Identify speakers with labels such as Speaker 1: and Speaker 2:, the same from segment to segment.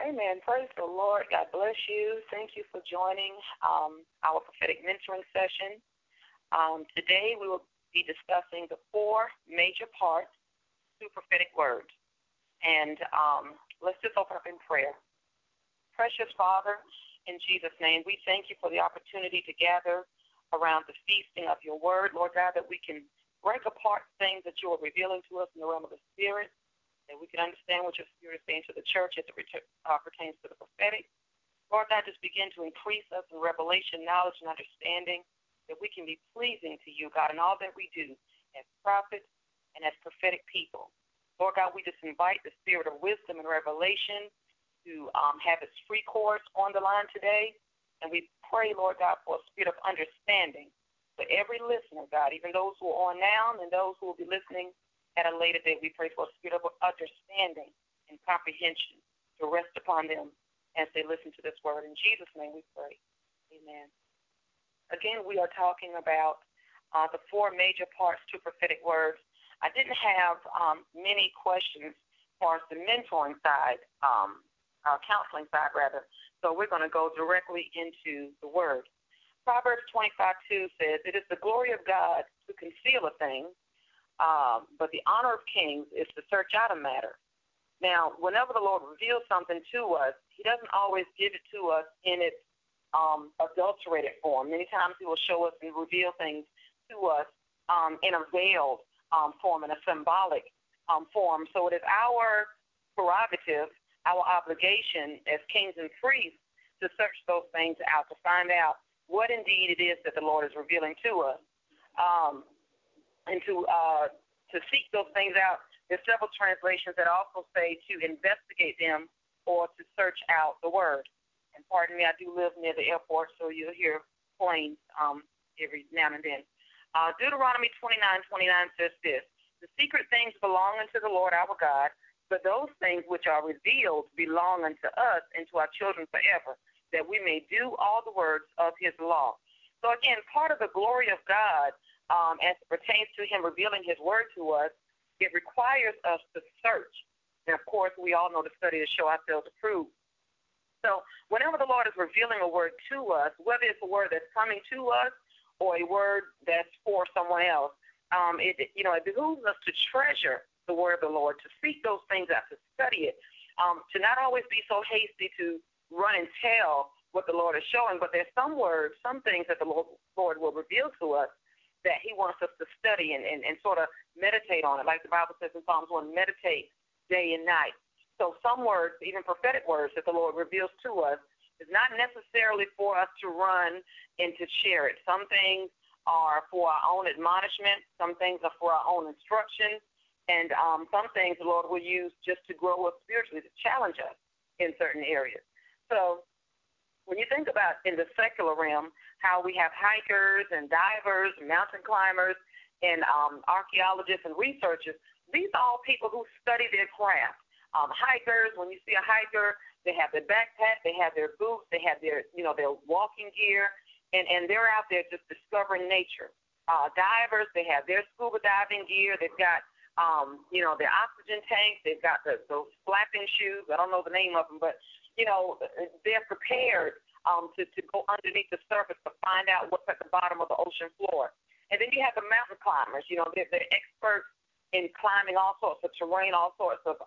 Speaker 1: Amen. Praise the Lord. God bless you. Thank you for joining our prophetic mentoring session. Today we will be discussing the four major parts to prophetic words. And let's just open up in prayer. Precious Father, in Jesus' name, we thank you for the opportunity to gather around the feasting of your word, Lord God, that we can break apart things that you are revealing to us in the realm of the Spirit, that we can understand what your Spirit is saying to the church as it pertains to the prophetic. Lord God, just begin to increase us in revelation, knowledge, and understanding, that we can be pleasing to you, God, in all that we do as prophets and as prophetic people. Lord God, we just invite the spirit of wisdom and revelation to have its free course on the line today. And we pray, Lord God, for a spirit of understanding for every listener, God, even those who are on now and those who will be listening at a later date. We pray for a spirit of understanding and comprehension to rest upon them as they listen to this word. In Jesus' name we pray. Amen. Again, we are talking about the four major parts to prophetic words. I didn't have many questions as far as the mentoring side, counseling side, rather. So we're going to go directly into the word. Proverbs 25:2 says, "It is the glory of God to conceal a thing, but the honor of kings is to search out a matter." Now, whenever the Lord reveals something to us, he doesn't always give it to us in its adulterated form. Many times he will show us and reveal things to us in a veiled form, in a symbolic form. So it is our prerogative, our obligation as kings and priests to search those things out, to find out what indeed it is that the Lord is revealing to us, and to seek those things out. There's several translations that also say to investigate them or to search out the word. And pardon me, I do live near the airport, so you'll hear planes every now and then. Deuteronomy 29:29 says this, "The secret things belong unto the Lord our God, but those things which are revealed belong unto us and to our children forever, that we may do all the words of his law." So again, part of the glory of God, as it pertains to him revealing his word to us, it requires us to search. And of course, we all know the study to show ourselves approved. So whenever the Lord is revealing a word to us, whether it's a word that's coming to us or a word that's for someone else, it behooves us to treasure the word of the Lord, to seek those things out, to study it, to not always be so hasty to run and tell what the Lord is showing, but there's some words, some things that the Lord will reveal to us that he wants us to study and sort of meditate on it. Like the Bible says in Psalms 1, meditate day and night. So some words, even prophetic words that the Lord reveals to us, is not necessarily for us to run and to share it. Some things are for our own admonishment. Some things are for our own instruction. And some things the Lord will use just to grow us spiritually, to challenge us in certain areas. So when you think about in the secular realm, how we have hikers and divers, and mountain climbers, and archaeologists and researchers, these are all people who study their craft. Hikers, when you see a hiker, they have their backpack, they have their boots, they have their walking gear, and they're out there just discovering nature. Divers, they have their scuba diving gear, they've got their oxygen tanks, they've got those flapping shoes. I don't know the name of them, but they're prepared to go underneath the surface to find out what's at the bottom of the ocean floor. And then you have the mountain climbers. They're experts in climbing all sorts of terrain, all sorts of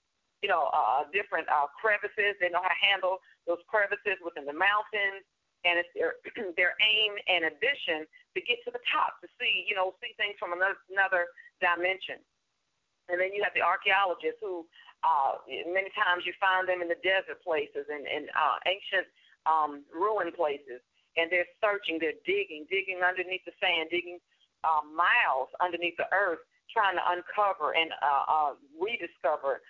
Speaker 1: different crevices. They know how to handle those crevices within the mountains, and it's their aim and ambition to get to the top, to see things from another dimension. And then you have the archaeologists who many times you find them in the desert places and ancient ruin places, and they're searching, they're digging underneath the sand, digging miles underneath the earth, trying to uncover and rediscover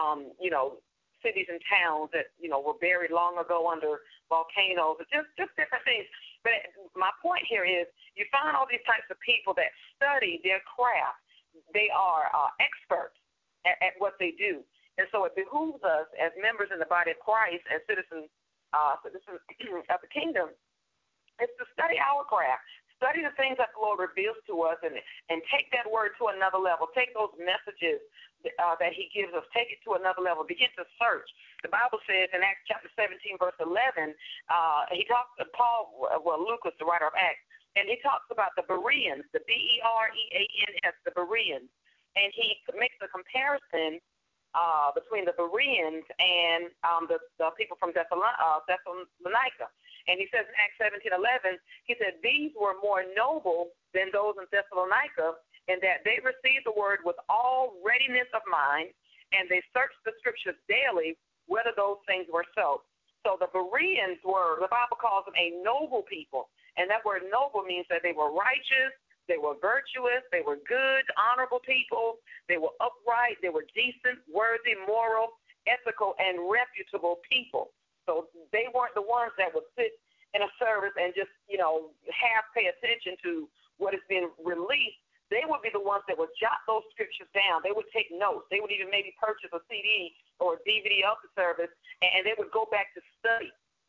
Speaker 1: cities and towns that were buried long ago under volcanoes, just different things. But my point here is you find all these types of people that study their craft. They are experts at what they do. And so it behooves us as members in the body of Christ, as citizens of the kingdom, is to study our craft, study the things that the Lord reveals to us, and take that word to another level. Take those messages that he gives us. Take it to another level. Begin to search. The Bible says in Acts chapter 17, verse 11, Luke was the writer of Acts, and he talks about the Bereans, the Bereans, the Bereans. And he makes a comparison between the Bereans and the people from Thessalonica. And he says in Acts 17:11, he said, these were more noble than those in Thessalonica, in that they received the word with all readiness of mind, and they searched the scriptures daily whether those things were so. So the Bereans were, the Bible calls them a noble people. And that word noble means that they were righteous, they were virtuous, they were good, honorable people, they were upright, they were decent, worthy, moral, ethical, and reputable people. So they weren't the ones that would sit in a service and just, half pay attention to what is being released. They would be the ones that would jot those scriptures down. They would take notes. They would even maybe purchase a CD or a DVD of the service, and they would go back to study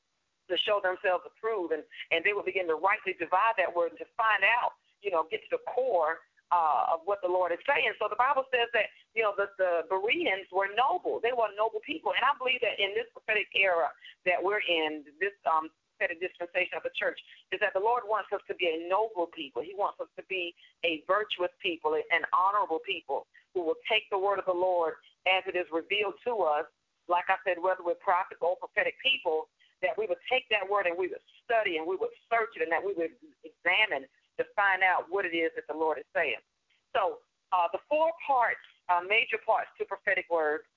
Speaker 1: to show themselves approved, and they would begin to rightly divide that word and to find out, get to the core of what the Lord is saying. So the Bible says that, the Bereans were noble. They were noble people. And I believe that in this prophetic era that we're in, this prophetic dispensation of the church, is that the Lord wants us to be a noble people. He wants us to be a virtuous people, an honorable people who will take the word of the Lord as it is revealed to us. Like I said, whether we're prophets or prophetic people, that we would take that word and we would study and we would search it and that we would examine to find out what it is that the Lord is saying. So the four parts, major parts to prophetic words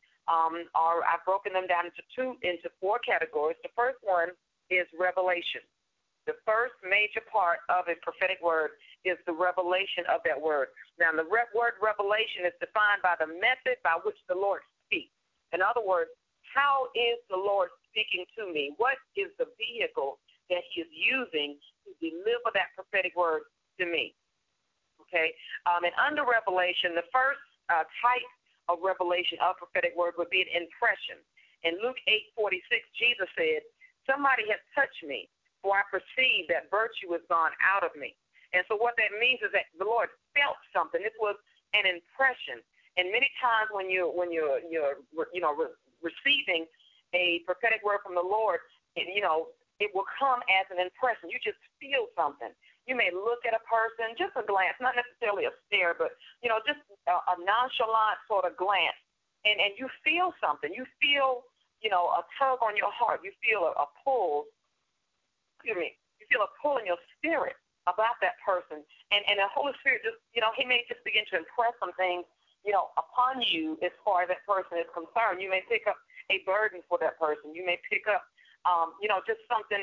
Speaker 1: I've broken them down into four categories. The first one is revelation. The first major part of a prophetic word is the revelation of that word. Now, the word revelation is defined by the method by which the Lord speaks. In other words, how is the Lord speaking to me? What is the vehicle that he is using to deliver that prophetic word to me? Okay? And under revelation, the first type of revelation of prophetic word would be an impression. In Luke 8:46, Jesus said, somebody has touched me, for I perceive that virtue is gone out of me. And so what that means is that the Lord felt something. This was an impression. And many times when you're receiving a prophetic word from the Lord, it will come as an impression. You just feel something. You may look at a person, just a glance, not necessarily a stare, but just a nonchalant sort of glance, and you feel something. You feel a tug on your heart. You feel a pull. You feel a pull in your spirit about that person, and the Holy Spirit just he may just begin to impress some things upon you as far as that person is concerned. You may pick up a burden for that person. You may pick up just something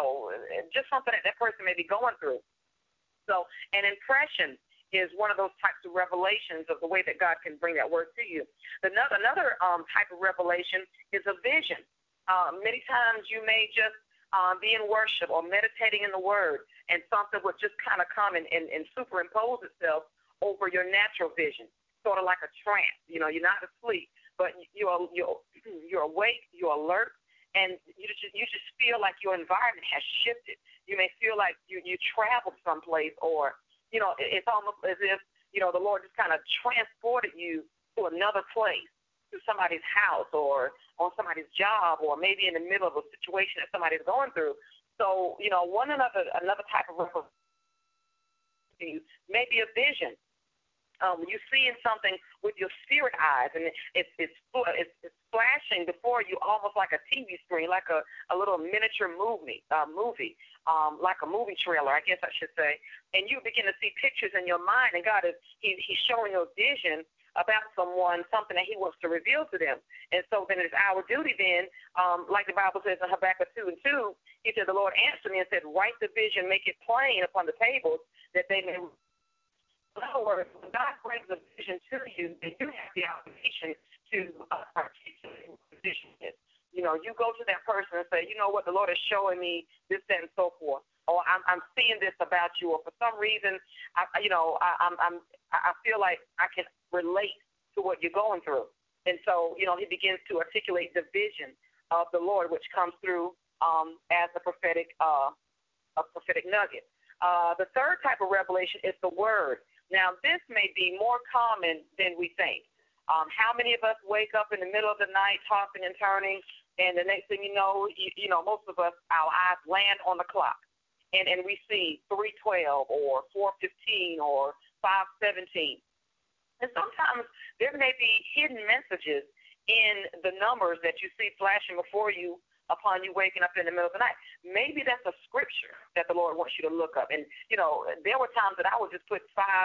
Speaker 1: that person may be going through. So an impression is one of those types of revelations of the way that God can bring that word to you. Another type of revelation is a vision. Many times you may just be in worship or meditating in the word, and something would just kind of come and superimpose itself over your natural vision, sort of like a trance. You're not asleep, but you're awake, you're alert, and you just feel like your environment has shifted. You may feel like you traveled someplace, or it's almost as if the Lord just kind of transported you to another place, to somebody's house or on somebody's job, or maybe in the middle of a situation that somebody's going through. So another type of revelation may be a vision. You're seeing something with your spirit eyes, and it's flashing before you almost like a TV screen, like a little miniature movie, like a movie trailer, I guess I should say. And you begin to see pictures in your mind, and God he's showing you a vision about someone, something that he wants to reveal to them. And so then it's our duty then, like the Bible says in Habakkuk 2:2, he said, the Lord answered me and said, write the vision, make it plain upon the tables, that they may. In other words, when God brings a vision to you, then you have the obligation to articulate what the vision is. You go to that person and say, what, the Lord is showing me this, that, and so forth, or I'm seeing this about you, or for some reason, I feel like I can relate to what you're going through. And so, he begins to articulate the vision of the Lord, which comes through as a prophetic nugget. The third type of revelation is the word. Now, this may be more common than we think. How many of us wake up in the middle of the night tossing and turning, and the next thing you know, most of us, our eyes land on the clock, and we see 3:12 or 4:15 or 5:17. And sometimes there may be hidden messages in the numbers that you see flashing before you upon you waking up in the middle of the night. Maybe that's a scripture that the Lord wants you to look up. And, there were times that I would just put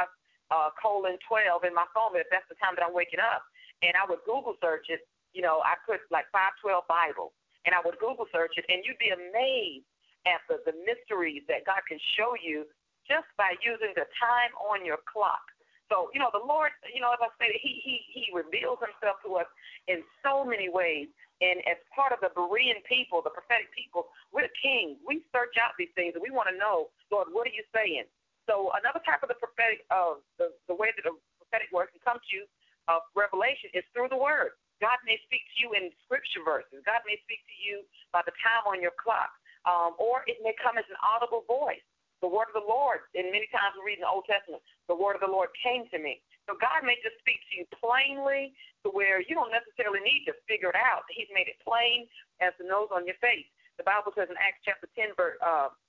Speaker 1: 5:12 in my phone if that's the time that I'm waking up. And I would Google search it. I put like 5:12 Bible. And I would Google search it. And you'd be amazed at the mysteries that God can show you just by using the time on your clock. So, the Lord, as I said, he reveals himself to us in so many ways. And as part of the Berean people, the prophetic people, we're kings. We search out these things, and we want to know, Lord, what are you saying? So another type of the prophetic, the way that the prophetic word can come to you, revelation, is through the word. God may speak to you in scripture verses. God may speak to you by the time on your clock, or it may come as an audible voice. The word of the Lord, and many times we read in the Old Testament, the word of the Lord came to me. So God may just speak to you plainly to where you don't necessarily need to figure it out. He's made it plain as the nose on your face. The Bible says in Acts chapter 10, verse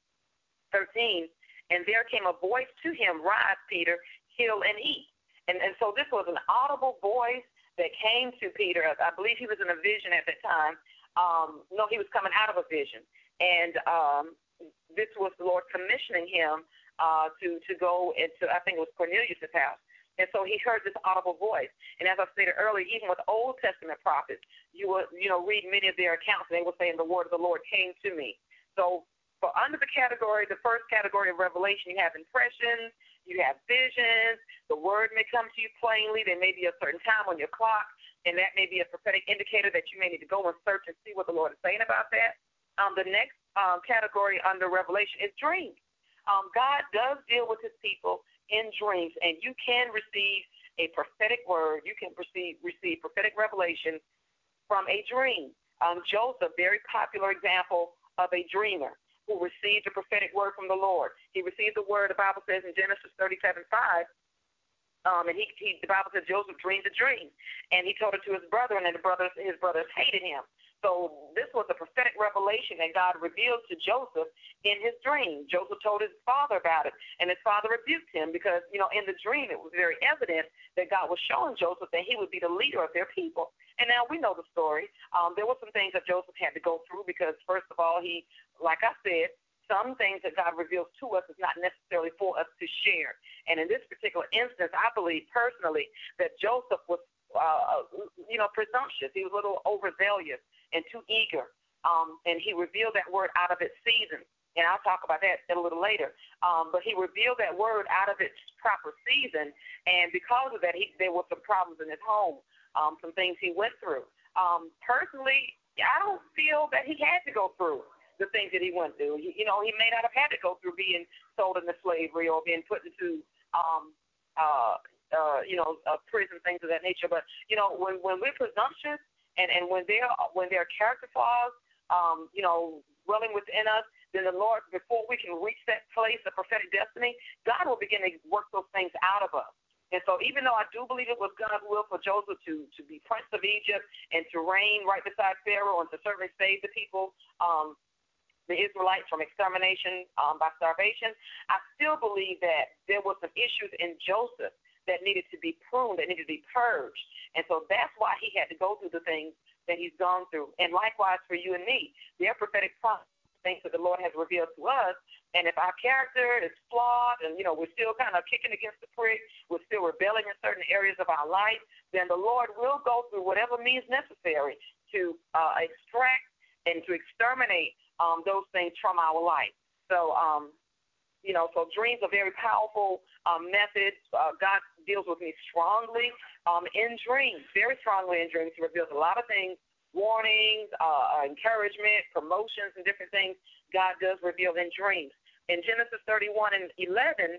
Speaker 1: 13, and there came a voice to him, rise, Peter, kill and eat. And so this was an audible voice that came to Peter. I believe he was in a vision at that time. No, he was coming out of a vision. And this was the Lord commissioning him to go into, I think it was Cornelius' house. And so he heard this audible voice. And as I stated earlier, even with Old Testament prophets, you will, read many of their accounts, and they will say, and the word of the Lord came to me. So for under the first category of revelation, you have impressions, you have visions, the word may come to you plainly, there may be a certain time on your clock, and that may be a prophetic indicator that you may need to go and search and see what the Lord is saying about that. The next category under revelation is dreams. God does deal with his people in dreams, and you can receive a prophetic word. You can receive prophetic revelation from a dream. Joseph, very popular example of a dreamer who received a prophetic word from the Lord. He received the word, the Bible says in Genesis 37:5, and the Bible says Joseph dreamed a dream, and he told it to his brethren, and his brothers hated him. So this was a prophetic revelation that God revealed to Joseph in his dream. Joseph told his father about it, and his father rebuked him because, in the dream it was very evident that God was showing Joseph that he would be the leader of their people. And now we know the story. There were some things that Joseph had to go through because, first of all, he, like I said, some things that God reveals to us is not necessarily for us to share. And in this particular instance, I believe personally that Joseph was, presumptuous. He was a little overzealous and too eager. And he revealed that word out of its season. And I'll talk about that a little later. But he revealed that word out of its proper season. And because of that, there were some problems in his home, some things he went through. Personally, I don't feel that he had to go through the things that he went through. He may not have had to go through being sold into slavery or being put into prison, things of that nature. But when we're presumptuous and when there are character flaws, dwelling within us, then the Lord, before we can reach that place of prophetic destiny, God will begin to work those things out of us. And so even though I do believe it was God's will for Joseph to be prince of Egypt and to reign right beside Pharaoh and to certainly save the people, the Israelites, from extermination by starvation, I still believe that there were some issues in Joseph that needed to be pruned, that needed to be purged. And so that's why he had to go through the things that he's gone through. And likewise for you and me, there are prophetic things that the Lord has revealed to us. And if our character is flawed and, we're still kind of kicking against the prick, we're still rebelling in certain areas of our life, then the Lord will go through whatever means necessary to extract and to exterminate those things from our life. So, so dreams are very powerful methods. God deals with me strongly in dreams, very strongly in dreams. He reveals a lot of things, warnings, encouragement, promotions, and different things God does reveal in dreams. In Genesis 31:11,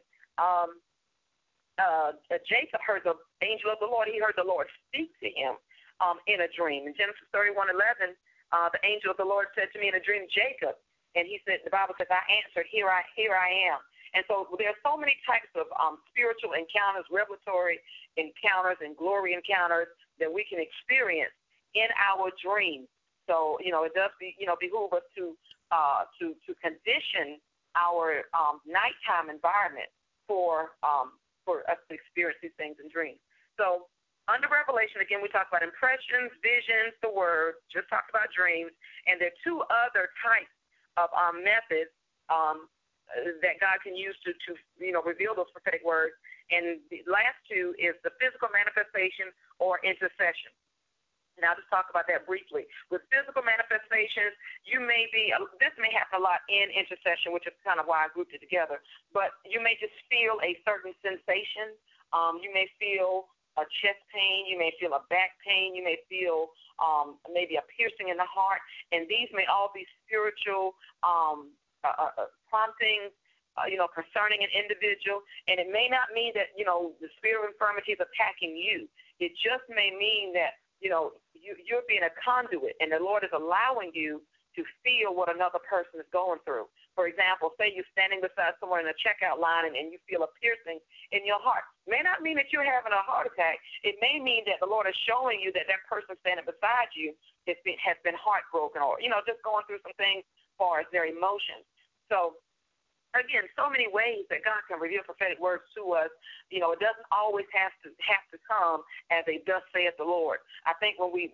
Speaker 1: Jacob heard the angel of the Lord. He heard the Lord speak to him in a dream. In Genesis 31:11, the angel of the Lord said to me in a dream, Jacob. And he said, the Bible says, I answered, here I am. And so there are so many types of spiritual encounters, revelatory encounters, and glory encounters that we can experience in our dreams. So, it does behoove us to condition our nighttime environment for us to experience these things in dreams. So under Revelation, again, we talk about impressions, visions, the word, just talked about dreams, and there are two other types of methods that God can use to reveal those prophetic words. And the last two is the physical manifestation or intercession. And I'll just talk about that briefly. With physical manifestations, this may happen a lot in intercession, which is kind of why I grouped it together, but you may just feel a certain sensation. You may feel a chest pain, you may feel a back pain, you may feel maybe a piercing in the heart, and these may all be spiritual promptings, concerning an individual, and it may not mean that, the spirit of infirmity is attacking you. It just may mean that, you're being a conduit, and the Lord is allowing you to feel what another person is going through. For example, say you're standing beside someone in a checkout line and you feel a piercing in your heart. It may not mean that you're having a heart attack. It may mean that the Lord is showing you that that person standing beside you has been heartbroken or, just going through some things as far as their emotions. So, again, so many ways that God can reveal prophetic words to us. It doesn't always have to come as a thus saith the Lord. I think when we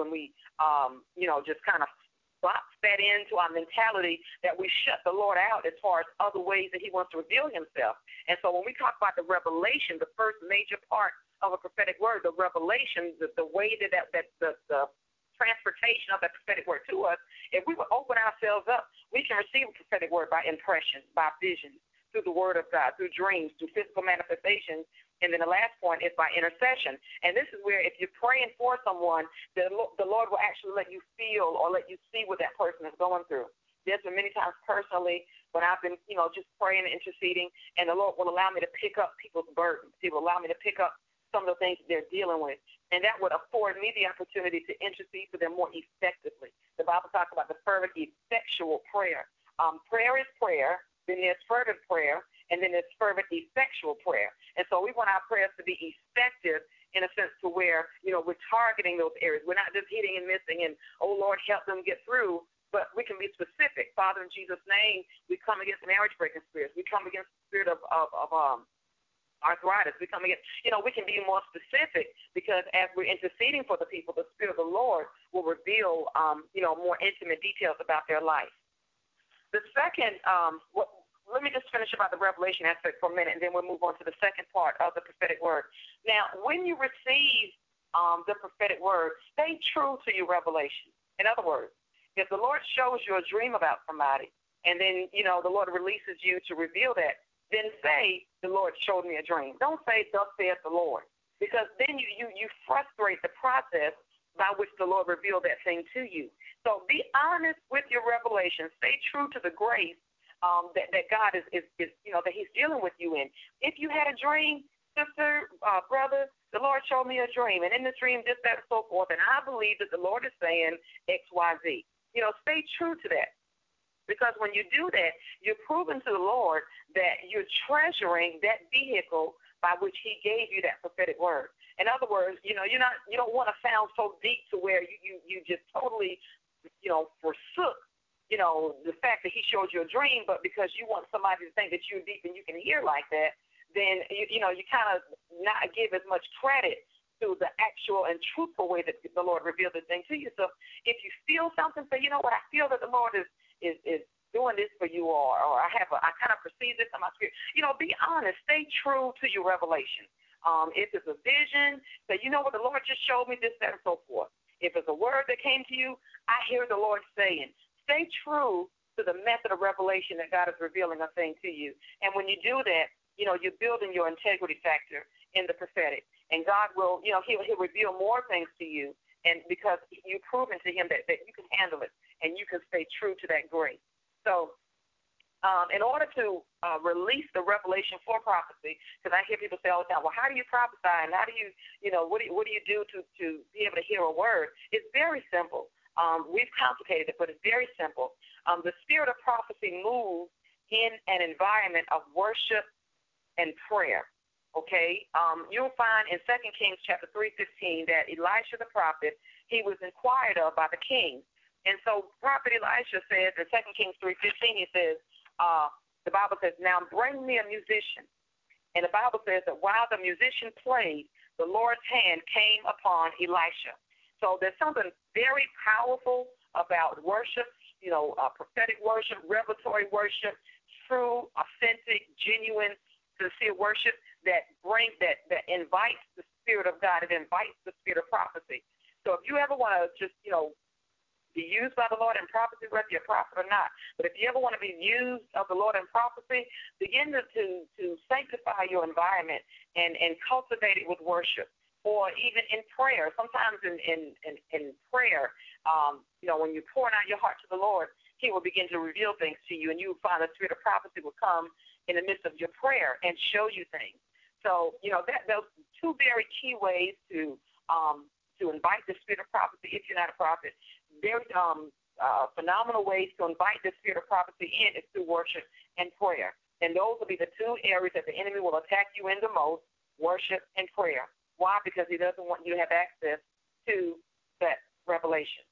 Speaker 1: just kind of box that into our mentality that we shut the Lord out as far as other ways that he wants to reveal himself. And so when we talk about the revelation, the first major part of a prophetic word, the revelation, the way that the transportation of that prophetic word to us, if we would open ourselves up, we can receive a prophetic word by impressions, by visions, through the word of God, through dreams, through physical manifestations. And then the last point is by intercession. And this is where if you're praying for someone, the Lord will actually let you feel or let you see what that person is going through. There's been many times personally when I've been, just praying and interceding, and the Lord will allow me to pick up people's burdens. He will allow me to pick up some of the things that they're dealing with. And that would afford me the opportunity to intercede for them more effectively. The Bible talks about the fervent, effectual prayer. Prayer is prayer, then there's fervent prayer, and then there's fervent, effectual prayer. And so we want our prayers to be effective in a sense to where, we're targeting those areas. We're not just hitting and missing and, oh, Lord, help them get through, but we can be specific. Father, in Jesus' name, we come against marriage-breaking spirits. We come against the spirit of arthritis. We come against, we can be more specific because as we're interceding for the people, the Spirit of the Lord will reveal, more intimate details about their life. The second, let me just finish about the revelation aspect for a minute, and then we'll move on to the second part of the prophetic word. Now, when you receive the prophetic word, stay true to your revelation. In other words, if the Lord shows you a dream about somebody, and then, the Lord releases you to reveal that, then say, the Lord showed me a dream. Don't say, thus saith the Lord, because then you frustrate the process by which the Lord revealed that thing to you. So be honest with your revelation. Stay true to the grace that God is that he's dealing with you in. If you had a dream, sister, brother, the Lord showed me a dream, and in the dream, this, that, and so forth, and I believe that the Lord is saying X, Y, Z. Stay true to that. Because when you do that, you're proving to the Lord that you're treasuring that vehicle by which he gave you that prophetic word. In other words, you don't want to sound so deep to where you just totally, forsook, the fact that he showed you a dream, but because you want somebody to think that you're deep and you can hear like that, then, you kind of not give as much credit to the actual and truthful way that the Lord revealed the thing to you. So if you feel something, say, I feel that the Lord is doing this for you, or I kind of perceive this in my spirit. Be honest. Stay true to your revelation. If it's a vision, say, what the Lord just showed me, this, that, and so forth. If it's a word that came to you, I hear the Lord saying. Stay true to the method of revelation that God is revealing a thing to you. And when you do that, you're building your integrity factor in the prophetic. And God will, he'll reveal more things to you, and because you've proven to him that you can handle it and you can stay true to that grace. So in order to release the revelation for prophecy, because I hear people say all the time, well, how do you prophesy, and how do you, what do you do to be able to hear a word? It's very simple. We've complicated it, but it's very simple. The spirit of prophecy moves in an environment of worship and prayer. Okay, you'll find in 2 Kings chapter 3:15 that Elisha the prophet, he was inquired of by the king. And so prophet Elisha says in 2 Kings 3:15, he says, the Bible says, now bring me a musician. And the Bible says that while the musician played, the Lord's hand came upon Elisha. So there's something very powerful about worship, prophetic worship, revelatory worship, true, authentic, genuine, sincere worship that invites the Spirit of God. It invites the spirit of prophecy. So if you ever want to just, be used by the Lord in prophecy, whether you're a prophet or not, but if you ever want to be used of the Lord in prophecy, begin to sanctify your environment and cultivate it with worship, or even in prayer. Sometimes in prayer, when you're pouring out your heart to the Lord, He will begin to reveal things to you, and you will find the spirit of prophecy will come in the midst of your prayer and show you things. So, those two very key ways to invite the spirit of prophecy if you're not a prophet. Very phenomenal ways to invite the spirit of prophecy in is through worship and prayer. And those will be the two areas that the enemy will attack you in the most, worship and prayer. Why? Because he doesn't want you to have access to that revelation.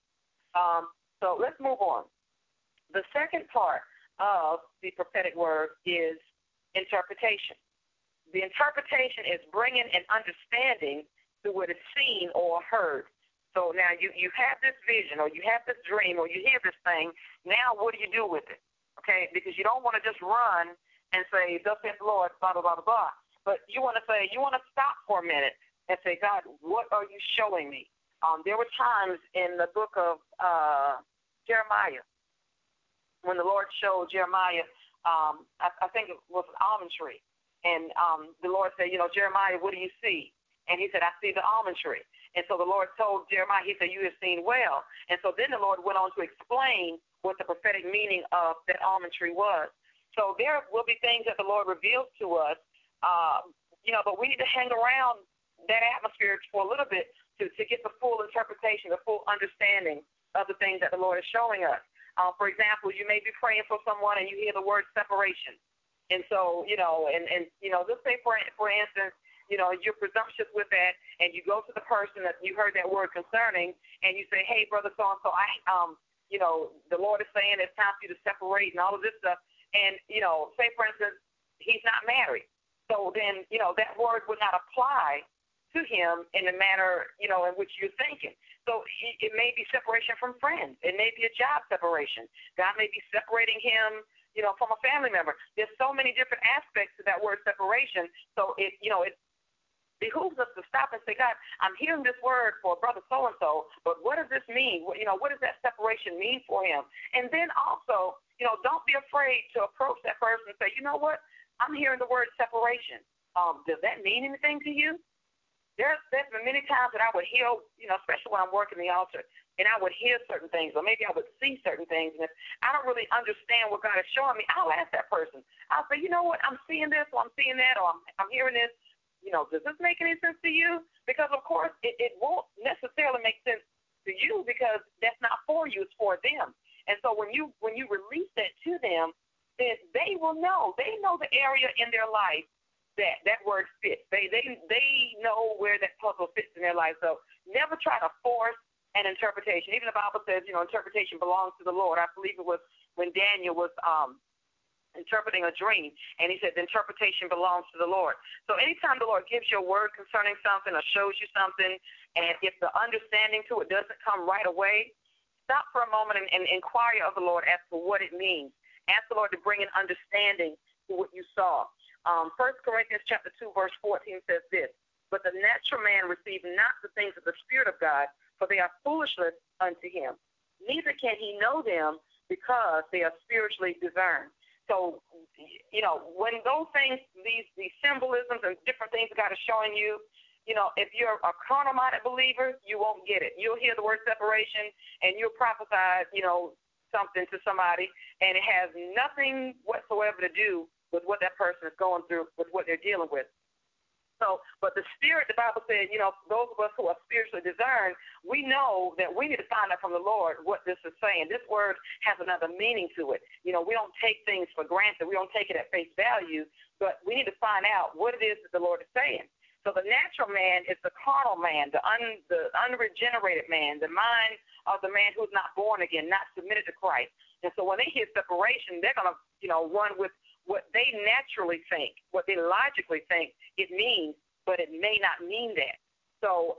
Speaker 1: So let's move on. The second part of the prophetic word is interpretation. The interpretation is bringing an understanding to what is seen or heard. So now you have this vision, or you have this dream, or you hear this thing. Now what do you do with it? Okay, because you don't want to just run and say, thus saith the Lord, blah, blah, blah, blah, blah. But you want to stop for a minute and say, God, what are you showing me? There were times in the book of Jeremiah when the Lord showed Jeremiah, I think it was an almond tree. And the Lord said, Jeremiah, what do you see? And he said, I see the almond tree. And so the Lord told Jeremiah, he said, you have seen well. And so then the Lord went on to explain what the prophetic meaning of that almond tree was. So there will be things that the Lord reveals to us, but we need to hang around that atmosphere for a little bit to get the full interpretation, the full understanding of the things that the Lord is showing us. For example, you may be praying for someone and you hear the word separation. And so, let's say, for instance, you're presumptuous with that, and you go to the person that you heard that word concerning, and you say, hey, brother so-and-so, the Lord is saying it's time for you to separate and all of this stuff. And, say, for instance, he's not married. So then, that word would not apply to him in the manner, in which you're thinking. So it may be separation from friends. It may be a job separation. God may be separating him, from a family member. There's so many different aspects to that word separation. So it behooves us to stop and say, God, I'm hearing this word for brother so-and-so, but what does this mean? What does that separation mean for him? And then also, don't be afraid to approach that person and say, you know what? I'm hearing the word separation. Does that mean anything to you? There's been many times that I would hear, especially when I'm working the altar, and I would hear certain things, or maybe I would see certain things, and if I don't really understand what God is showing me, I'll ask that person. I'll say, you know what? I'm seeing this, or I'm seeing that, or I'm hearing this. Does this make any sense to you? Because, of course, it won't necessarily make sense to you because that's not for you. It's for them. And so when you release that to them, then they will know. They know the area in their life that word fits. They know where that puzzle fits in their life. So never try to force an interpretation. Even the Bible says, interpretation belongs to the Lord. I believe it was when Daniel was interpreting a dream, and he said the interpretation belongs to the Lord. So anytime the Lord gives you a word concerning something or shows you something, and if the understanding to it doesn't come right away, stop for a moment and inquire of the Lord as to what it means. Ask the Lord to bring an understanding to what you saw. 1 Corinthians chapter 2, verse 14 says this, but the natural man receives not the things of the Spirit of God, for they are foolishness unto him. Neither can he know them because they are spiritually discerned. So, when those things, these symbolisms and different things God is showing you, if you're a carnal-minded believer, you won't get it. You'll hear the word separation, and you'll prophesy, something to somebody, and it has nothing whatsoever to do with what that person is going through, with what they're dealing with. So, but the Spirit, the Bible said, those of us who are spiritually discerned, we know that we need to find out from the Lord what this is saying. This word has another meaning to it. We don't take things for granted. We don't take it at face value, but we need to find out what it is that the Lord is saying. So the natural man is the carnal man, the unregenerated man, the mind of the man who's not born again, not submitted to Christ. And so when they hear separation, they're going to, run with what they naturally think, what they logically think it means, but it may not mean that. So,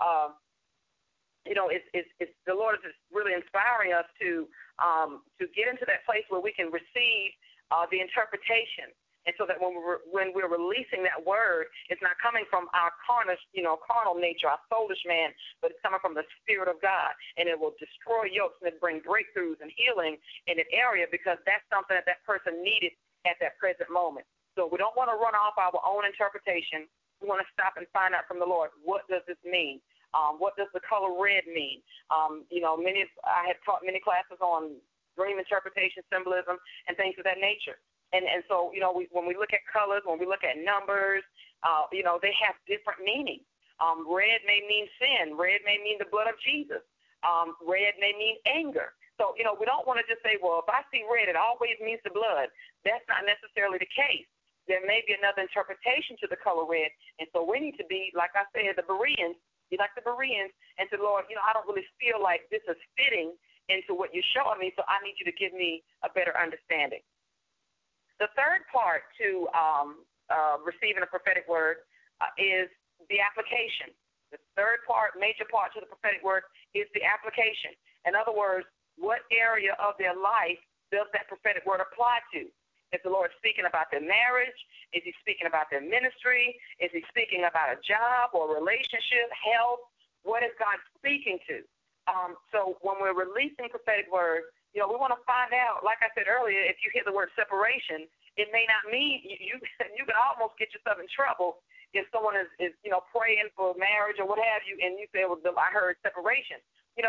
Speaker 1: it's the Lord is really inspiring us to get into that place where we can receive the interpretation. And so that when we're releasing that word, it's not coming from our carnal nature, our soulish man, but it's coming from the Spirit of God. And it will destroy yokes and bring breakthroughs and healing in an area because that's something that person needed at that present moment. So we don't want to run off our own interpretation. We want to stop and find out from the Lord, what does this mean? What does the color red mean? I have taught many classes on dream interpretation, symbolism, and things of that nature. And so, when we look at colors, when we look at numbers, they have different meanings. Red may mean sin. Red may mean the blood of Jesus. Red may mean anger. So, we don't want to just say, well, if I see red, it always means the blood. That's not necessarily the case. There may be another interpretation to the color red. And so we need to be, like I said, be like the Bereans, and say, Lord, I don't really feel like this is fitting into what you're showing me, so I need you to give me a better understanding. The third part to receiving a prophetic word is the application. The third part, major part to the prophetic word is the application. In other words, what area of their life does that prophetic word apply to? Is the Lord speaking about their marriage? Is he speaking about their ministry? Is he speaking about a job or relationship, health? What is God speaking to? So when we're releasing prophetic words, we want to find out, like I said earlier, if you hear the word separation, it may not mean you can almost get yourself in trouble if someone is praying for marriage or what have you, and you say, well, I heard separation.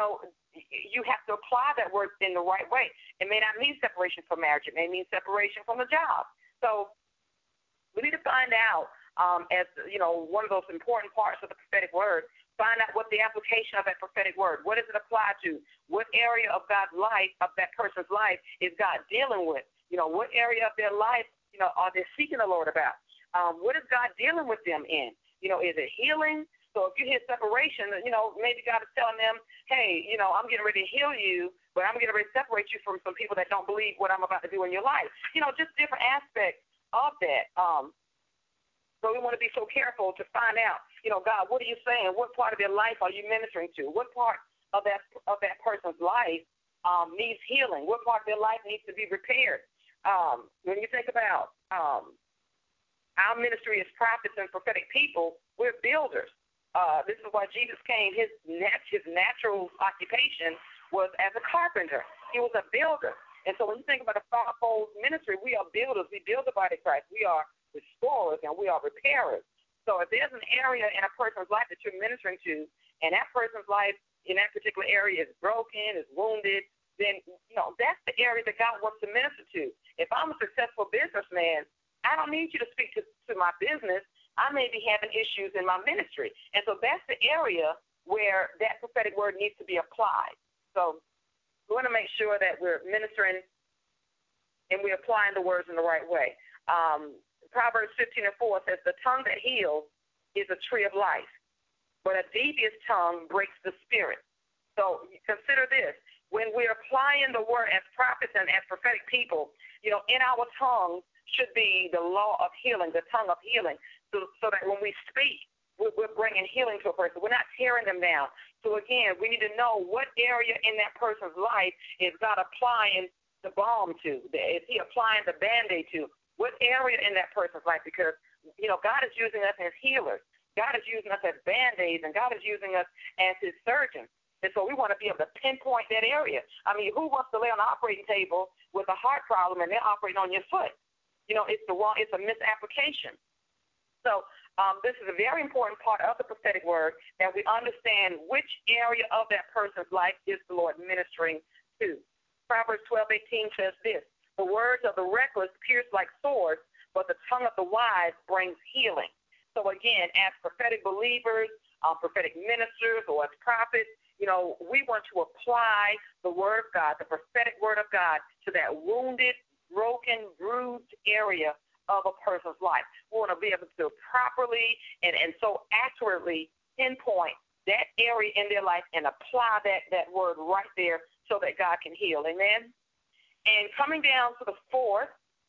Speaker 1: You have to apply that word in the right way. It may not mean separation from marriage. It may mean separation from the job. So we need to find out, as one of those important parts of the prophetic word, find out what the application of that prophetic word, what does it apply to? What area of God's life, of that person's life, is God dealing with? What area of their life, are they seeking the Lord about? What is God dealing with them in? Is it healing? So if you hear separation, maybe God is telling them, hey, I'm getting ready to heal you, but I'm getting ready to separate you from some people that don't believe what I'm about to do in your life. Just different aspects of that. So we want to be so careful to find out, God, what are you saying? What part of their life are you ministering to? What part of that person's life needs healing? What part of their life needs to be repaired? When you think about our ministry as prophets and prophetic people, we're builders. This is why Jesus came. His natural occupation was as a carpenter. He was a builder. And so when you think about a fivefold ministry, we are builders. We build the body of Christ. We are restorers and we are repairers. So if there's an area in a person's life that you're ministering to, and that person's life in that particular area is broken, is wounded, then that's the area that God wants to minister to. If I'm a successful businessman, I don't need you to speak to my business. I may be having issues in my ministry. And so that's the area where that prophetic word needs to be applied. So we want to make sure that we're ministering and we're applying the words in the right way. Proverbs 15:4 says, the tongue that heals is a tree of life, but a devious tongue breaks the spirit. So consider this. When we're applying the word as prophets and as prophetic people, in our tongues should be the law of healing, the tongue of healing, so that when we speak, we're bringing healing to a person. We're not tearing them down. So, again, we need to know what area in that person's life is God applying the balm to. Is he applying the Band-Aid to? What area in that person's life? Because, God is using us as healers. God is using us as Band-Aids, and God is using us as his surgeons. And so we want to be able to pinpoint that area. I mean, who wants to lay on the operating table with a heart problem and they're operating on your foot? It's a misapplication. So this is a very important part of the prophetic word, that we understand which area of that person's life is the Lord ministering to. Proverbs 12:18 says this, the words of the reckless pierce like swords, but the tongue of the wise brings healing. So again, as prophetic believers, prophetic ministers, or as prophets, we want to apply the word of God, the prophetic word of God, to that wounded, broken, bruised area of a person's life. We want to be able to properly and so accurately pinpoint that area in their life and apply that word right there so that God can heal. Amen? And coming down to the fourth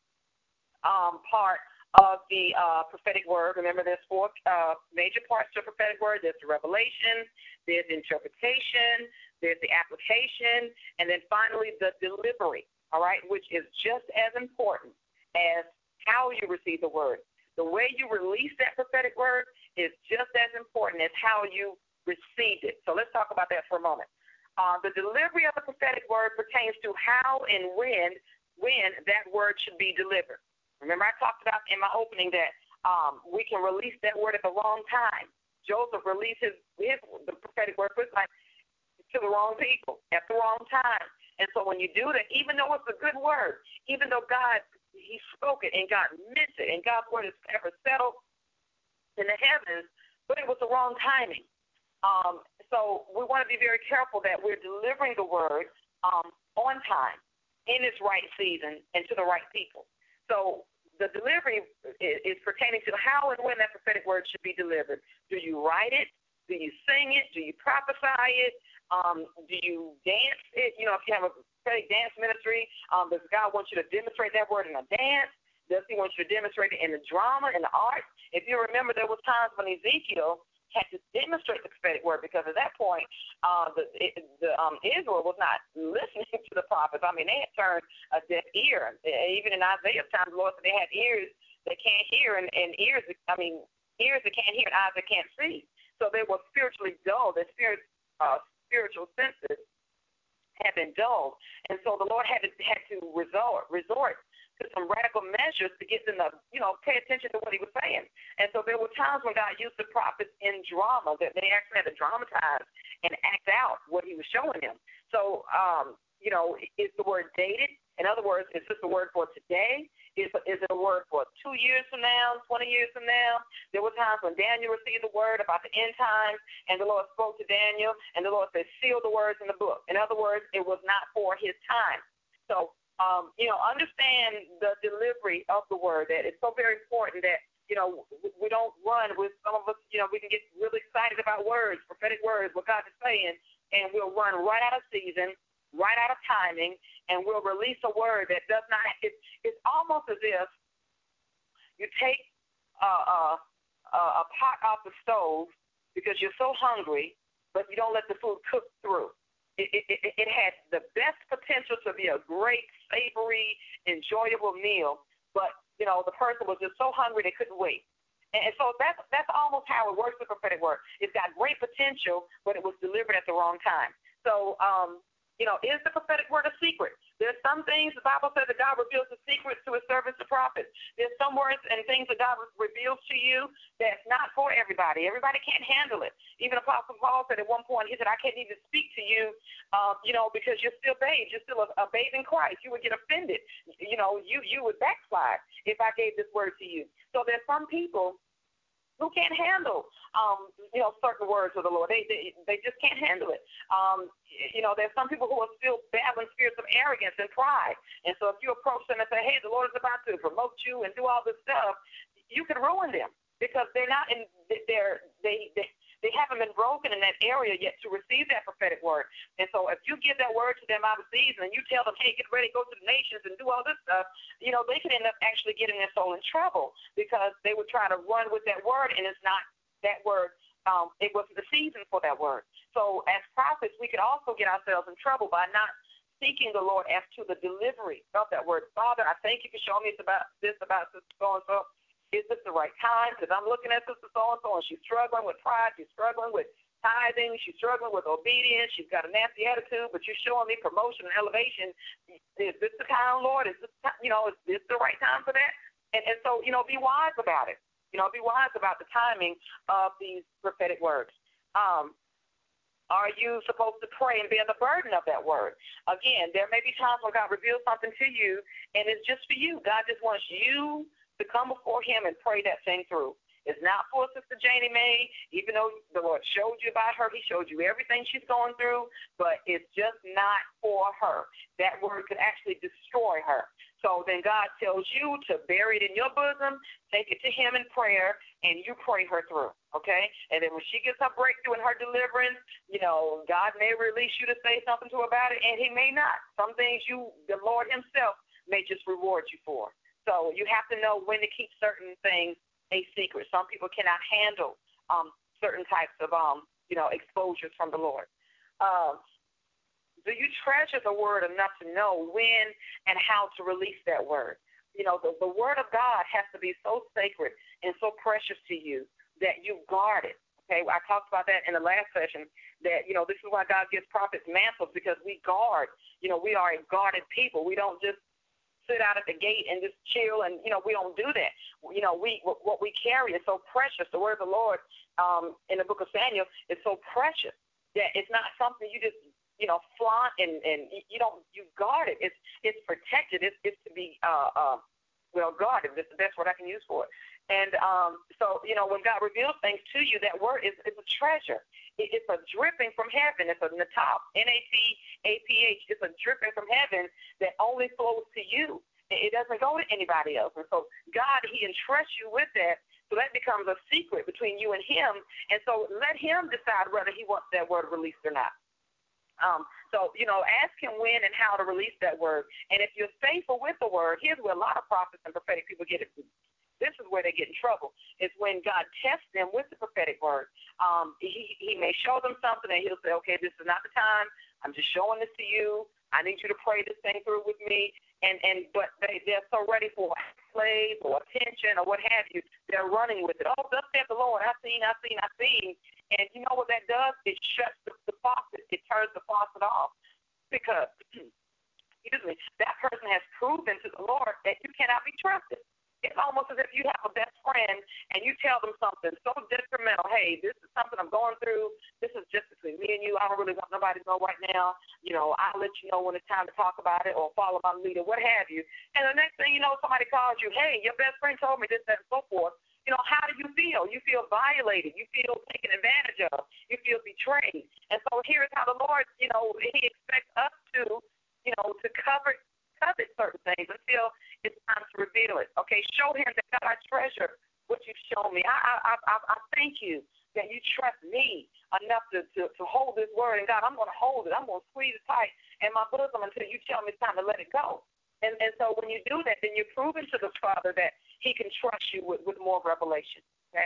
Speaker 1: part of the prophetic word. Remember, there's four major parts to a prophetic word. There's the revelation, there's interpretation, there's the application, and then finally the delivery, all right, which is just as important as how you receive the word. The way you release that prophetic word is just as important as how you received it. So let's talk about that for a moment. The delivery of the prophetic word pertains to how and when that word should be delivered. Remember, I talked about in my opening that we can release that word at the wrong time. Joseph released the prophetic word to the wrong people at the wrong time. And so when you do that, even though it's a good word, even though he spoke it and God meant it, and God's word is ever settled in the heavens, but it was the wrong timing. So we want to be very careful that we're delivering the word on time, in its right season, and to the right people. So the delivery is pertaining to how and when that prophetic word should be delivered. Do you write it? Do you sing it? Do you prophesy it? Do you dance it? If you have a prophetic dance ministry, does God want you to demonstrate that word in a dance? Does he want you to demonstrate it in the drama, in the art? If you remember, there was times when Ezekiel had to demonstrate the prophetic word, because at that point, Israel was not listening to the prophets. I mean, they had turned a deaf ear. Even in Isaiah's time, the Lord said they had ears that can't hear and ears that can't hear and eyes that can't see. So they were spiritually dull. Their spiritual senses had been dulled. And so the Lord had to resort to some radical measures to get them to, pay attention to what he was saying. And so there were times when God used the prophets in drama, that they actually had to dramatize and act out what he was showing them. So, is the word dated? In other words, is this a word for today? Is it a word for 2 years from now, 20 years from now? There were times when Daniel received the word about the end times, and the Lord spoke to Daniel, and the Lord said, seal the words in the book. In other words, it was not for his time. So, understand the delivery of the word. That it's so very important that, we don't run with some of us, we can get really excited about words, prophetic words, what God is saying, and we'll run right out of season, right out of timing, and we'll release a word that does not, it's almost as if you take a pot off the stove because you're so hungry, but you don't let the food cook through. It had the best potential to be a great, savory, enjoyable meal, but, the person was just so hungry they couldn't wait. And so that's almost how it works with prophetic word. It's got great potential, but it was delivered at the wrong time. So, is the prophetic word a secret? There's some things the Bible says that God reveals the secrets to his servants, the prophets. There's some words and things that God reveals to you that's not for everybody. Everybody can't handle it. Even Apostle Paul said at one point, he said, I can't even speak to you, because you're still babes. You're still a babe in Christ. You would get offended. You would backslide if I gave this word to you. So there's some people who can't handle, certain words of the Lord. They just can't handle it. There's some people who are still battling spirits of arrogance and pride. And so if you approach them and say, hey, the Lord is about to promote you and do all this stuff, you can ruin them because they're not in, they haven't been broken in that area yet to receive that prophetic word. And so if you give that word to them out of season and you tell them, hey, get ready, go to the nations and do all this stuff, they could end up actually getting their soul in trouble because they would try to run with that word and it's not that word. It wasn't the season for that word. So as prophets, we could also get ourselves in trouble by not seeking the Lord as to the delivery of that word. Father, I thank you for showing me about sister so-and-so. Is this the right time? Because I'm looking at sister so-and-so, and she's struggling with pride. She's struggling with tithing. She's struggling with obedience. She's got a nasty attitude, but you're showing me promotion and elevation. Is this the time, Lord? Is this the right time for that? And so, be wise about it. Be wise about the timing of these prophetic words. Are you supposed to pray and bear the burden of that word? Again, there may be times when God reveals something to you, and it's just for you. God just wants you to come before him and pray that thing through. It's not for Sister Janie Mae, even though the Lord showed you about her. He showed you everything she's going through, but it's just not for her. That word could actually destroy her. So then God tells you to bury it in your bosom, take it to him in prayer, and you pray her through, okay? And then when she gets her breakthrough and her deliverance, God may release you to say something to her about it, and he may not. Some things the Lord himself may just reward you for. So you have to know when to keep certain things a secret. Some people cannot handle certain types of, exposures from the Lord. Do you treasure the word enough to know when and how to release that word? The word of God has to be so sacred and so precious to you that you guard it. Okay, I talked about that in the last session, that, this is why God gives prophets mantles, because we guard. We are a guarded people. We don't just sit out at the gate and just chill, and, we don't do that. What we carry is so precious. The word of the Lord in the book of Samuel is so precious that it's not something you just flaunt and you guard it. It's protected. It's to be guarded. That's the best word I can use for it. And so when God reveals things to you, that word is a treasure. It's a dripping from heaven. It's a natap, N-A-T-A-P-H. It's a dripping from heaven that only flows to you. It doesn't go to anybody else. And so God, he entrusts you with that. So that becomes a secret between you and him. And so let him decide whether he wants that word released or not. Ask him when and how to release that word. And if you're faithful with the word, here's where a lot of prophets and prophetic people get it. This is where they get in trouble. It's when God tests them with the prophetic word. He may show them something and he'll say, okay, this is not the time. I'm just showing this to you. I need you to pray this thing through with me. But they're so ready for slaves or attention or what have you. They're running with it. Oh, thus saith the Lord. I've seen. And you know what that does? It shuts the faucet. It turns the faucet off. Because, that person has proven to the Lord that you cannot be trusted. It's almost as if you have a best friend and you tell them something so detrimental. Hey, this is something I'm going through. This is just between me and you. I don't really want nobody to know right now. I'll let you know when it's time to talk about it or follow my leader, what have you. And the next thing you know, somebody calls you, hey, your best friend told me this, that, and so forth. How do you feel? You feel violated. You feel taken advantage of. You feel betrayed. And so here's how the Lord, he expects us to, to covet certain things until it's time to reveal it. Okay, show him that, God, I treasure what you've shown me. I thank you that you trust me enough to hold this word. And God, I'm going to hold it. I'm going to squeeze it tight in my bosom until you tell me it's time to let it go. And so when you do that, then you're proving to the Father that he can trust you with more revelation. Okay?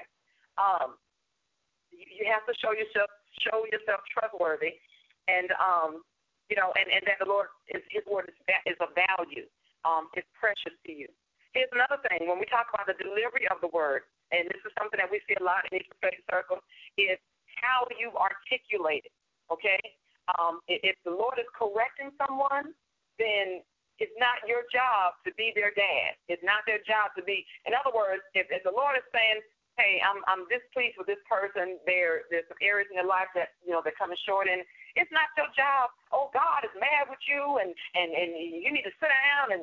Speaker 1: You have to show yourself trustworthy, and and that the Lord, his word is of value. It's precious to you. Here's another thing. When we talk about the delivery of the word, and this is something that we see a lot in these prophetic circles, is how you articulate it. Okay? If the Lord is correcting someone, then it's not your job to be their dad. It's not their job to be. In other words, if the Lord is saying, hey, I'm displeased with this person, there's some areas in their life that they're coming short in, it's not your job. Oh, God is mad with you, and you need to sit down, and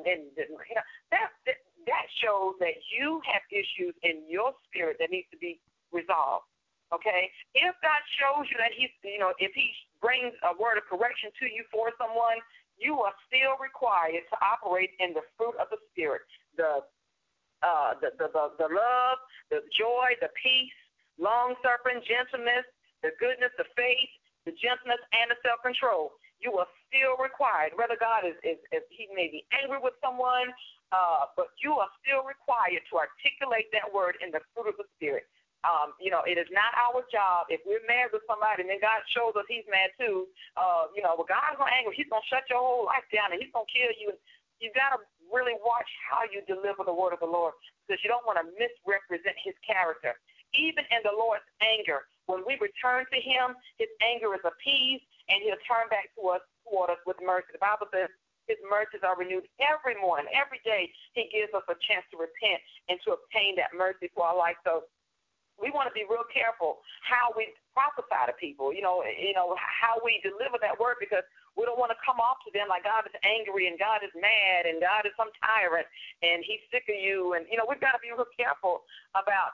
Speaker 1: that shows that you have issues in your spirit that needs to be resolved. Okay, if God shows you that if he brings a word of correction to you for someone, you are still required to operate in the fruit of the Spirit, the love, the joy, the peace, long-suffering, gentleness, the goodness, the faith, the gentleness, and the self-control. You are still required, whether God is he may be angry with someone, but you are still required to articulate that word in the fruit of the Spirit. It is not our job. If we're mad with somebody and then God shows us he's mad too, well, God's going to angry. He's going to shut your whole life down and he's going to kill you. You've got to really watch how you deliver the word of the Lord, because you don't want to misrepresent his character. Even in the Lord's anger, when we return to him, his anger is appeased and he'll turn back toward us with mercy. The Bible says his mercies are renewed every morning. Every day he gives us a chance to repent and to obtain that mercy for our life. So we want to be real careful how we prophesy to people, how we deliver that word, because we don't want to come off to them like God is angry and God is mad and God is some tyrant and he's sick of you. And, we've got to be real careful about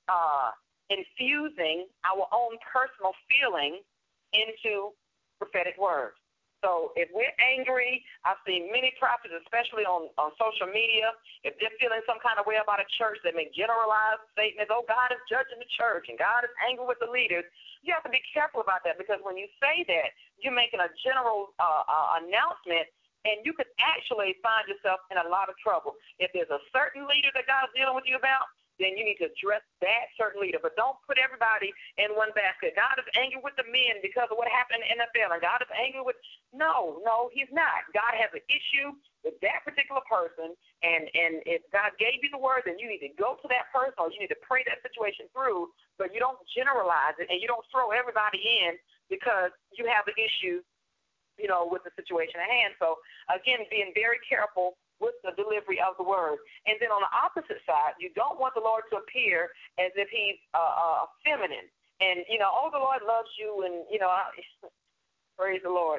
Speaker 1: infusing our own personal feelings into prophetic words. So if we're angry, I've seen many prophets, especially on social media, if they're feeling some kind of way about a church, they make generalized statements, oh, God is judging the church and God is angry with the leaders. You have to be careful about that, because when you say that, you're making a general announcement, and you could actually find yourself in a lot of trouble. If there's a certain leader that God's dealing with you about, then you need to address that certain leader. But don't put everybody in one basket. God is angry with the men because of what happened in the NFL, and God is angry with – no, he's not. God has an issue with that particular person, and if God gave you the word, then you need to go to that person, or you need to pray that situation through, but you don't generalize it, and you don't throw everybody in because you have an issue, with the situation at hand. So, again, being very careful with the delivery of the word. And then on the opposite side, you don't want the Lord to appear as if he's feminine. And, oh, the Lord loves you, and, praise the Lord.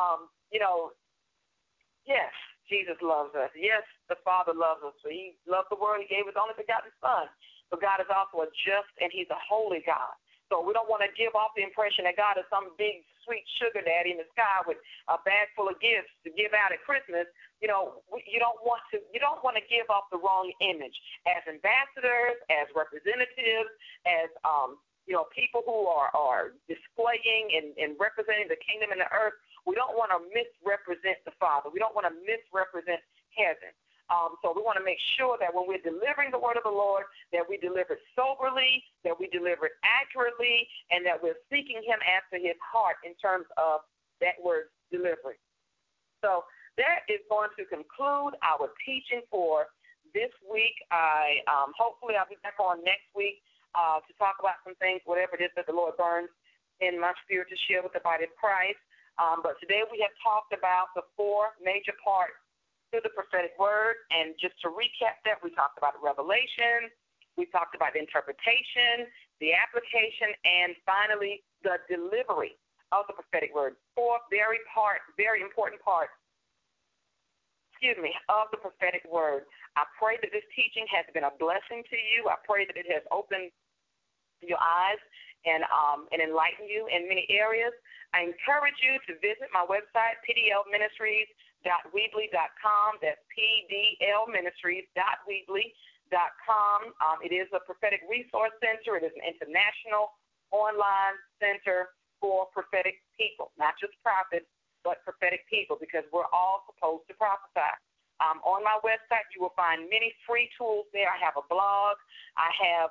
Speaker 1: Yes, Jesus loves us. Yes, the Father loves us. So he loved the world. He gave his only begotten Son. But God is also a just, and he's a holy God. So we don't want to give off the impression that God is some big, sweet sugar daddy in the sky with a bag full of gifts to give out at Christmas. You don't want to give off the wrong image. As ambassadors, as representatives, as people who are displaying and representing the kingdom and the earth, we don't want to misrepresent the Father. We don't want to misrepresent heaven. So we want to make sure that when we're delivering the word of the Lord, that we deliver it soberly, that we deliver it accurately, and that we're seeking him after his heart in terms of that word delivery. So that is going to conclude our teaching for this week. Hopefully I'll be back on next week to talk about some things, whatever it is that the Lord burns in my spirit to share with the body of Christ. But today we have talked about the 4 major parts to the prophetic word. And just to recap that, we talked about revelation, we talked about interpretation, the application, and finally the delivery of the prophetic word. 4 very important parts, of the prophetic word. I pray that this teaching has been a blessing to you. I pray that it has opened your eyes and enlightened you in many areas. I encourage you to visit my website, pdlministries.weebly.com. That's pdlministries.weebly.com. It is a prophetic resource center. It is an international online center for prophetic people, not just prophets, but prophetic people, because we're all supposed to prophesy. On my website, you will find many free tools there. I have a blog. I have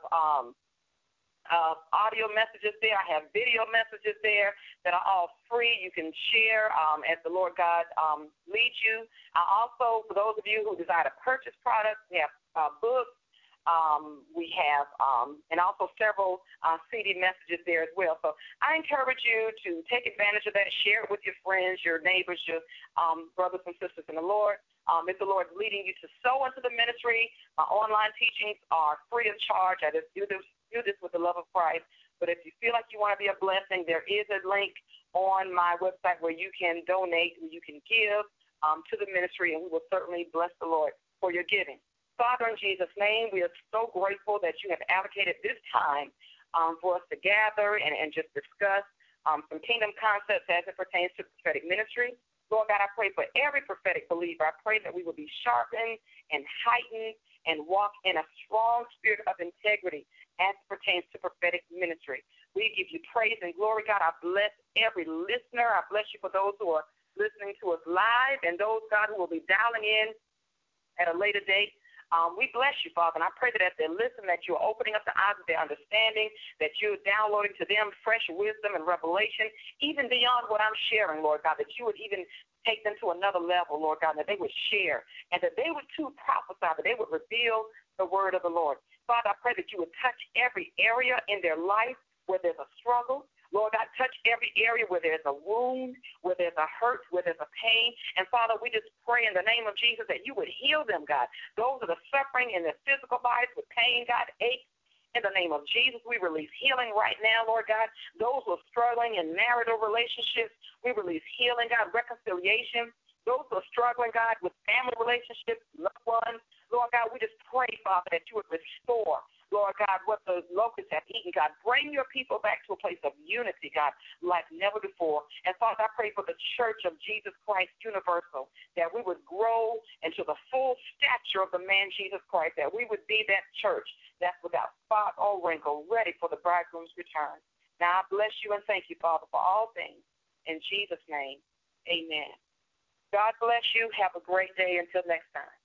Speaker 1: audio messages there. I have video messages there that are all free. You can share as the Lord God leads you. Also, for those of you who desire to purchase products, we have books. We have and also several CD messages there as well. So I encourage you to take advantage of that. Share it with your friends, your neighbors, your brothers and sisters in the Lord. If the Lord is leading you to sow into the ministry, my online teachings are free of charge. I just do this with the love of Christ. But if you feel like you want to be a blessing, there is a link on my website where you can donate, where you can give to the ministry, and we will certainly bless the Lord for your giving. Father, in Jesus' name, we are so grateful that you have allocated this time for us to gather and just discuss some kingdom concepts as it pertains to prophetic ministry. Lord God, I pray for every prophetic believer. I pray that we will be sharpened and heightened and walk in a strong spirit of integrity as it pertains to prophetic ministry. We give you praise and glory, God. I bless every listener. I bless you for those who are listening to us live and those, God, who will be dialing in at a later date. We bless you, Father, and I pray that as they listen, that you're opening up the eyes of their understanding, that you're downloading to them fresh wisdom and revelation, even beyond what I'm sharing, Lord God, that you would even take them to another level, Lord God, that they would share, and that they would too prophesy, that they would reveal the word of the Lord. Father, I pray that you would touch every area in their life where there's a struggle. Lord God, touch every area where there's a wound, where there's a hurt, where there's a pain. And, Father, we just pray in the name of Jesus that you would heal them, God. Those that are suffering in their physical bodies with pain, God, aches. In the name of Jesus, we release healing right now, Lord God. Those who are struggling in marital relationships, we release healing, God, reconciliation. Those who are struggling, God, with family relationships, loved ones, Lord God, we just pray, Father, that you would restore. Lord God, what the locusts have eaten, God. Bring your people back to a place of unity, God, like never before. And Father, I pray for the Church of Jesus Christ Universal, that we would grow into the full stature of the man Jesus Christ, that we would be that church that's without spot or wrinkle, ready for the bridegroom's return. Now I bless you and thank you, Father, for all things. In Jesus' name, amen. God bless you. Have a great day. Until next time.